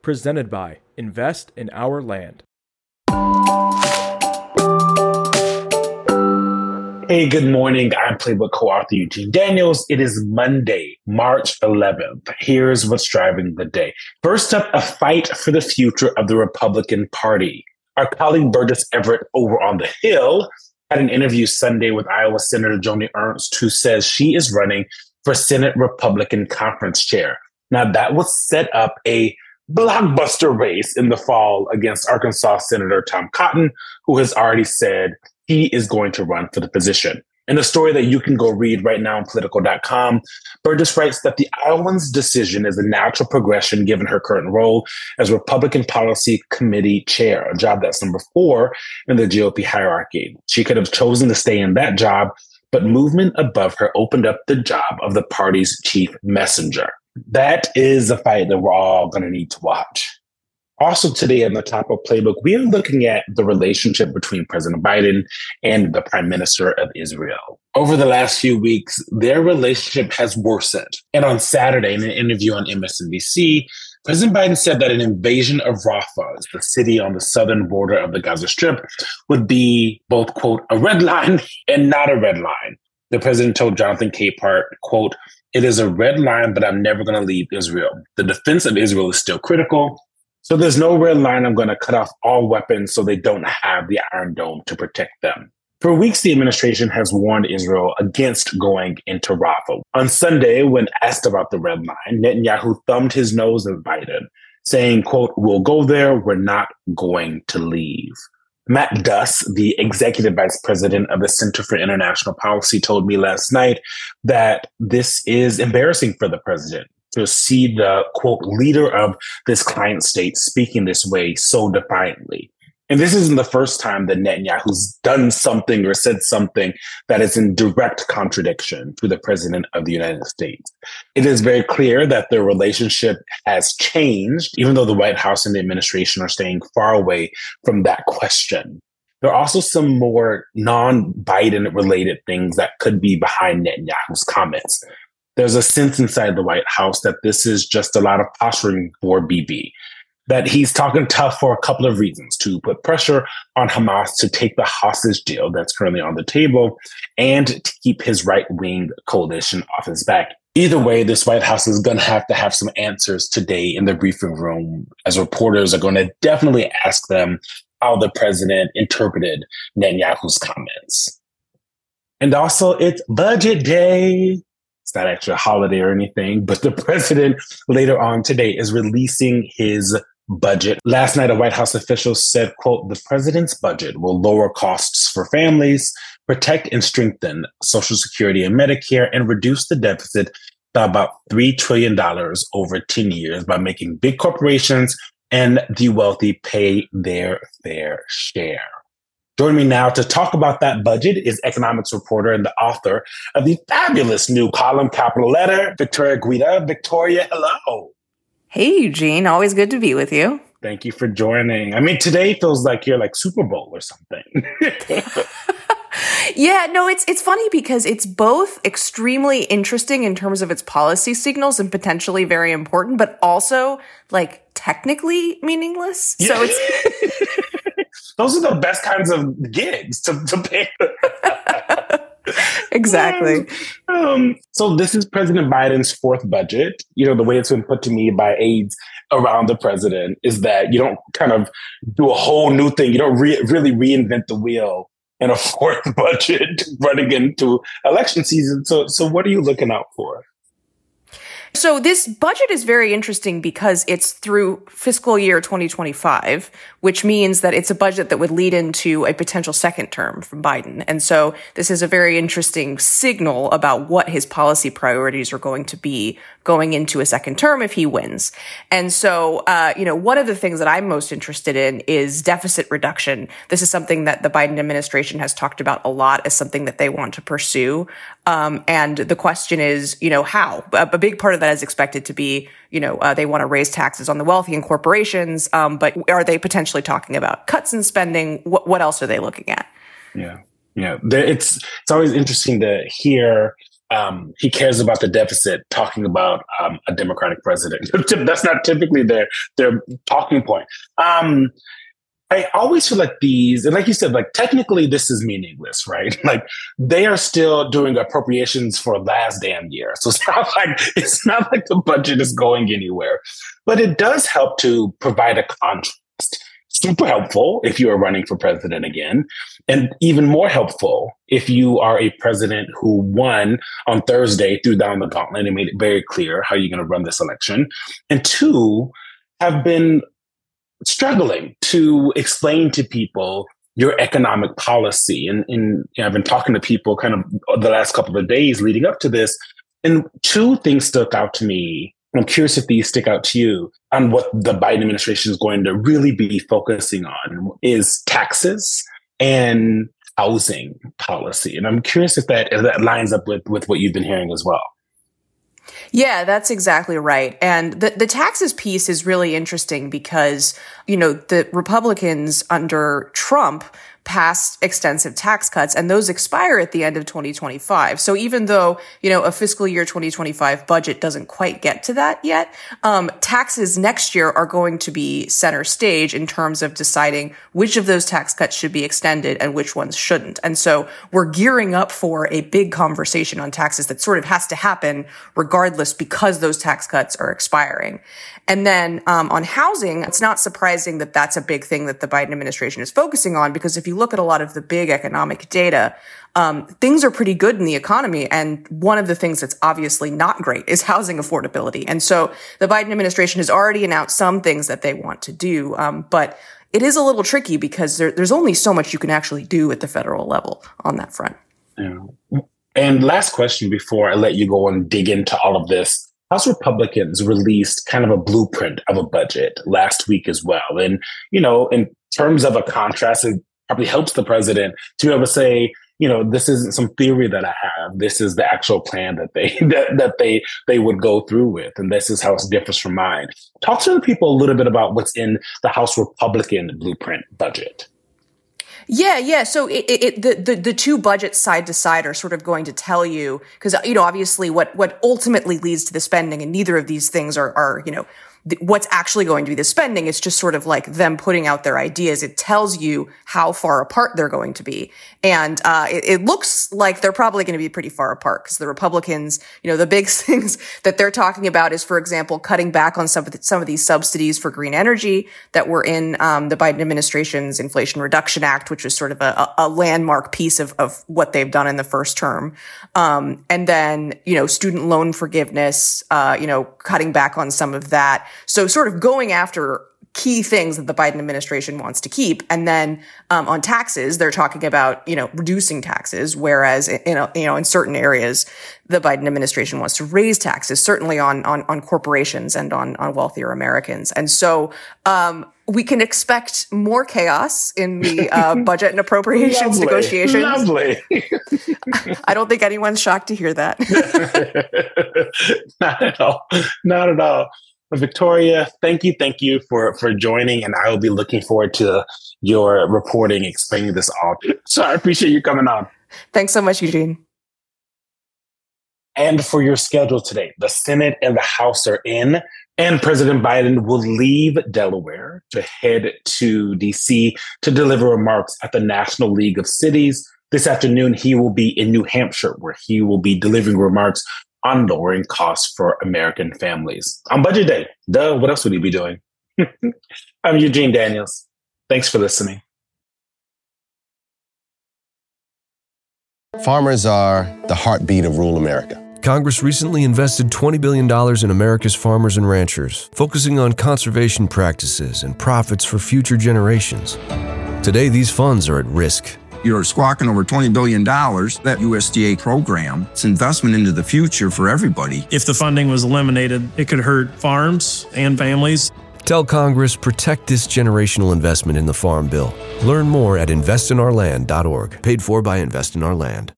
presented by Invest in Our Land. Hey, good morning. I'm Playbook co-author Eugene Daniels. It is Monday, March 11th. Here's what's driving the day. First up, a fight for the future of the Republican Party. Our colleague Burgess Everett over on the Hill had an interview Sunday with Iowa Senator Joni Ernst, who says she is running for Senate Republican Conference Chair. Now, that will set up a blockbuster race in the fall against Arkansas Senator Tom Cotton, who has already said he is going to run for the position. In a story that you can go read right now on Politico.com, Burgess writes that the Iowan's decision is a natural progression given her current role as Republican Policy Committee Chair, a job that's number 4 in the GOP hierarchy. She could have chosen to stay in that job, but movement above her opened up the job of the party's chief messenger. That is a fight that we're all going to need to watch. Also today on the top of Playbook, we are looking at the relationship between President Biden and the Prime Minister of Israel. Over the last few weeks, their relationship has worsened. And on Saturday, in an interview on MSNBC, President Biden said that an invasion of Rafah, the city on the southern border of the Gaza Strip, would be both, quote, a red line and not a red line. The president told Jonathan Capehart, quote, "It is a red line, but I'm never going to leave Israel. The defense of Israel is still critical. So there's no red line. I'm going to cut off all weapons so they don't have the Iron Dome to protect them." For weeks, the administration has warned Israel against going into Rafah. On Sunday, when asked about the red line, Netanyahu thumbed his nose at Biden, saying, quote, "We'll go there. We're not going to leave." Matt Duss, the executive vice president of the Center for International Policy, told me last night that this is embarrassing for the president to see the, quote, leader of this client state speaking this way so defiantly. And this isn't the first time that Netanyahu's done something or said something that is in direct contradiction to the president of the United States. It is very clear that their relationship has changed, even though the White House and the administration are staying far away from that question. There are also some more non-Biden related things that could be behind Netanyahu's comments. There's a sense inside the White House that this is just a lot of posturing for Bibi, that he's talking tough for a couple of reasons: to put pressure on Hamas to take the hostage deal that's currently on the table and to keep his right-wing coalition off his back. Either way, this White House is going to have some answers today in the briefing room, as reporters are going to definitely ask them how the president interpreted Netanyahu's comments. And also, it's budget day. It's not actually a holiday or anything, but the president later on today is releasing his budget. Last night, a White House official said, quote, "The president's budget will lower costs for families, protect and strengthen Social Security and Medicare, and reduce the deficit by about $3 trillion over 10 years by making big corporations and the wealthy pay their fair share." Joining me now to talk about that budget is economics reporter and the author of the fabulous new column, Capital Letter, Victoria Guida. Victoria, hello. Hey, Eugene. Always good to be with you. Thank you for joining. I mean, today feels like you're like Super Bowl or something. Yeah, no, it's funny because it's both extremely interesting in terms of its policy signals and potentially very important, but also like technically meaningless. Yeah. So it's those are the best kinds of gigs to pay. Exactly. So this is President Biden's fourth budget. You know, the way it's been put to me by aides around the president is that you don't kind of do a whole new thing. You don't really reinvent the wheel in a fourth budget running into election season. So what are you looking out for? So this budget is very interesting because it's through fiscal year 2025, which means that it's a budget that would lead into a potential second term from Biden. And so this is a very interesting signal about what his policy priorities are going to be going into a second term if he wins. And so, one of the things that I'm most interested in is deficit reduction. This is something that the Biden administration has talked about a lot as something that they want to pursue. And the question is, how? A big part of that is expected to be, they want to raise taxes on the wealthy and corporations. But are they potentially talking about cuts in spending? What else are they looking at? Yeah. It's always interesting to hear he cares about the deficit, talking about a Democratic president. That's not typically their talking point. I always feel like these, and like you said, like technically this is meaningless, right? Like they are still doing appropriations for last damn year. So it's not like the budget is going anywhere, but it does help to provide a contrast. Super helpful if you are running for president again, and even more helpful if you are a president who won on Thursday, threw down the gauntlet and made it very clear how you're going to run this election. And two, have been struggling to explain to people your economic policy. And I've been talking to people kind of the last couple of days leading up to this, and two things stuck out to me. I'm curious if these stick out to you on what the Biden administration is going to really be focusing on is taxes and housing policy. And I'm curious if that lines up with what you've been hearing as well. Yeah, that's exactly right. And the taxes piece is really interesting because, the Republicans under Trump passed extensive tax cuts, and those expire at the end of 2025. So even though, a fiscal year 2025 budget doesn't quite get to that yet, taxes next year are going to be center stage in terms of deciding which of those tax cuts should be extended and which ones shouldn't. And so we're gearing up for a big conversation on taxes that sort of has to happen regardless because those tax cuts are expiring. And then on housing, it's not surprising that that's a big thing that the Biden administration is focusing on, because if you look at a lot of the big economic data, things are pretty good in the economy. And one of the things that's obviously not great is housing affordability. And so the Biden administration has already announced some things that they want to do. But it is a little tricky because there's only so much you can actually do at the federal level on that front. Yeah. And last question before I let you go and dig into all of this. House Republicans released kind of a blueprint of a budget last week as well. And, in terms of a contrast, it probably helps the president to be able to say, this isn't some theory that I have. This is the actual plan that they would go through with. And this is how it differs from mine. Talk to the people a little bit about what's in the House Republican blueprint budget. Yeah. So the two budgets side to side are sort of going to tell you, because, obviously what ultimately leads to the spending, and neither of these things are what's actually going to be the spending. It's just sort of like them putting out their ideas. It tells you how far apart they're going to be. And it looks like they're probably going to be pretty far apart, because the Republicans, the big things that they're talking about is, for example, cutting back on some of these subsidies for green energy that were in the Biden administration's Inflation Reduction Act, which was sort of a landmark piece of what they've done in the first term. And then, student loan forgiveness, cutting back on some of that. So sort of going after key things that the Biden administration wants to keep. And then on taxes, they're talking about, reducing taxes, whereas in certain areas, the Biden administration wants to raise taxes, certainly on corporations and on wealthier Americans. And so we can expect more chaos in the budget and appropriations negotiations. Lovely. I don't think anyone's shocked to hear that. Not at all. Not at all. Victoria, thank you for joining, and I will be looking forward to your reporting explaining this all. So I appreciate you coming on. Thanks so much, Eugene. And for your schedule today, the Senate and the House are in, and President Biden will leave Delaware to head to D.C. to deliver remarks at the National League of Cities. This afternoon, he will be in New Hampshire, where he will be delivering remarks on lowering costs for American families. On Budget Day, what else would he be doing? I'm Eugene Daniels. Thanks for listening. Farmers are the heartbeat of rural America. Congress recently invested $20 billion in America's farmers and ranchers, focusing on conservation practices and profits for future generations. Today, these funds are at risk. You're squawking over $20 billion. That USDA program, it's investment into the future for everybody. If the funding was eliminated, it could hurt farms and families. Tell Congress, protect this generational investment in the Farm Bill. Learn more at investinourland.org. Paid for by Invest in Our Land.